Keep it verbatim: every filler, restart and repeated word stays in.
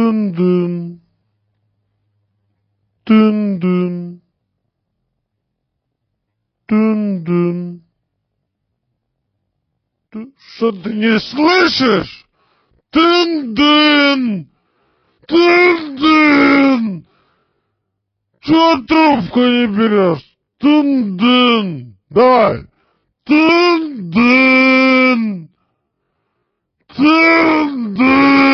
Дын-дын. Дын-дын. Дын-дын. Ты что, ты не слышишь? Дын-дын. Дын-дын. Чего трубку не берешь? Дын-дын. Давай. Дын-дын. Дын-дын.